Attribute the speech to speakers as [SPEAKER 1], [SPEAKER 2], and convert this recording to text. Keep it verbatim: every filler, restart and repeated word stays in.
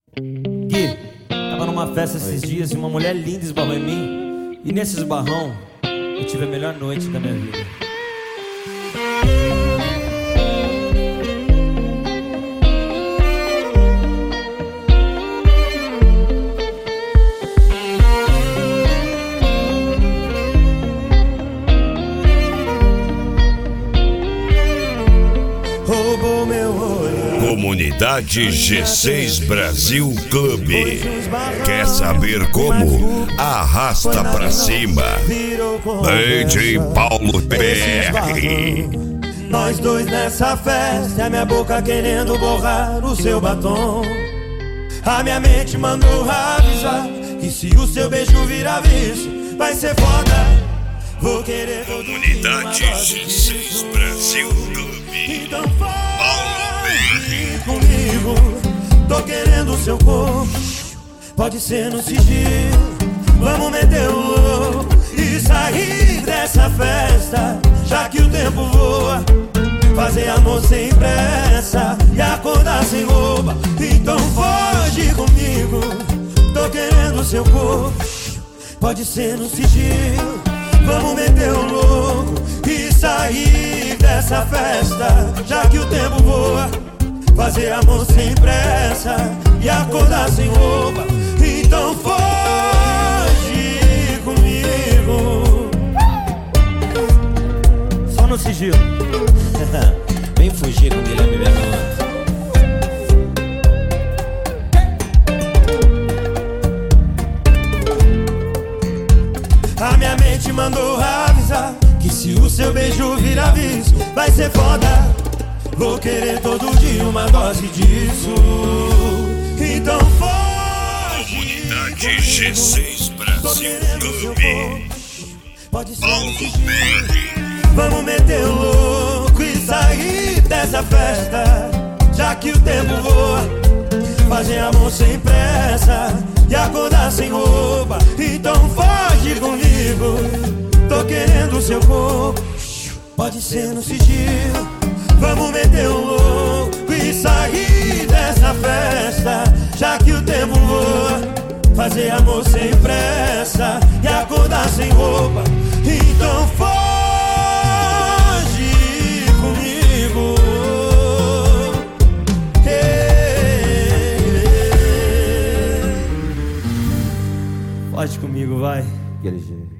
[SPEAKER 1] Gui, tava numa festa esses dias e uma mulher linda esbarrou em mim. E nesse esbarrão, eu tive a melhor noite da minha vida.
[SPEAKER 2] Roubou meu olhar.
[SPEAKER 3] Comunidade G seis Brasil Clube. Quer saber como? Arrasta pra cima. D J Paulo P R.
[SPEAKER 2] Nós dois nessa festa, a minha boca querendo borrar o seu batom. A minha mente mandou avisar que se o seu beijo virar vício, vai ser foda. Vou querer todo
[SPEAKER 3] Comunidade G seis Brasil Clube.
[SPEAKER 2] Então fale comigo, tô querendo o seu corpo. Pode ser no sigilo, vamos meter o louco e sair dessa festa, já que o tempo voa. Fazer amor sem pressa e acordar sem roupa. Então foge comigo, tô querendo o seu corpo. Pode ser no sigilo, vamos meter o louco e sair dessa festa, já que o tempo voa. Fazer amor sem pressa e acordar sem roupa. Então foge comigo.
[SPEAKER 1] Só no sigilo. Vem fugir com Guilherme Bernardo.
[SPEAKER 2] A minha mente mandou avisar que se o seu beijo virar vício, vai ser foda. Vou querer todo dia uma dose disso. Então foge.
[SPEAKER 3] Comunidade G seis Brasil Clube.
[SPEAKER 2] Pode ser um sigilo. Vamos meter o louco e sair dessa festa, já que o tempo voa. Fazer amor sem pressa e acordar sem roupa. Então foge comigo, tô querendo o seu corpo. Pode ser no sigilo, vamos meter o louco e sair dessa festa, já que o tempo voa. Fazer amor sem pressa e acordar sem roupa. Então foge comigo.
[SPEAKER 1] Foge comigo, vai. Aquele jeito.